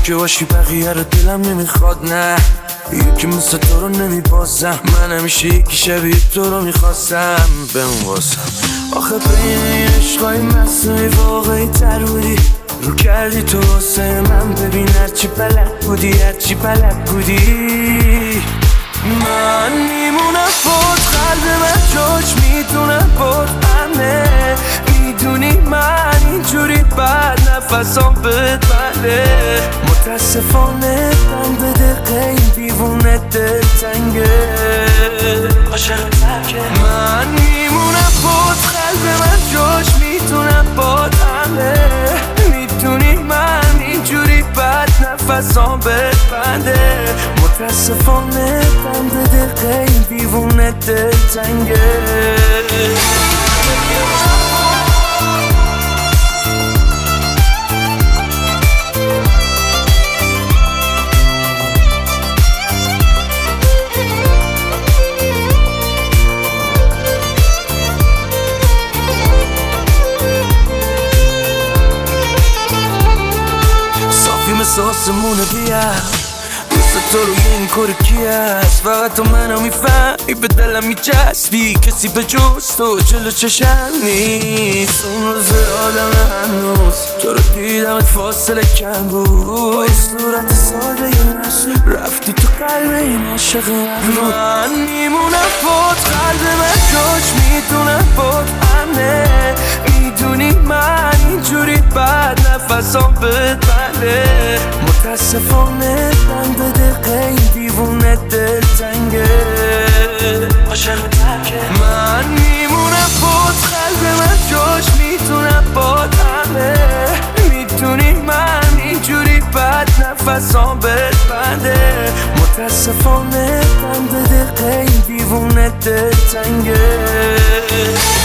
که باشی بقیه رو دلم نمیخواد، نه یکی مثل تو رو نمیبازم. من همیشه یکی شبیه تو رو میخواستم بمون واسم. آخه بین این عشقای مصنوعی واقعی تر بودی، رو کردی تو واسه من. ببین هرچی بلد بودی، هرچی بلد بودی. من میمونم بود، قلب من جاش میدونم بود همه. میدونی من اینجوری بد نفسام بد بله. متاسفانه من به دقیقه این دیوونه دل تنگه عاشق ترکه. من میمونم بود، قلب من جاش میدونم بود همه. میدونی من اینجوری بد نفسام بد بنده. متاسفانه من به دقیقه این دیوونه دل تنگه. صافی مثل آسمونه بیار، مثل تو روی این کار کی هست؟ فقط تو منو میفهمی، به دلم میچسبی. کسی به جز تو جلو چشم نیست. اون روز آدم هنوز تو رو دیدمت فاصله کم بود. با این صورت ساده رفتی تو قلب این عاشق من. میمونم بود، قلب من جاش میدونم بود همه. میدونی من اینجوری بد نفسام بد بله. متاسفانه من به دقیقه این دیوونه دل تنگه عاشق ترکه. من میمونم بود، قلب من جاش میدونم بود همه. میدونی من اینجوری بد نفسام بد بنده. متاسفانه من به دقیقه این دیوونه دل تنگه.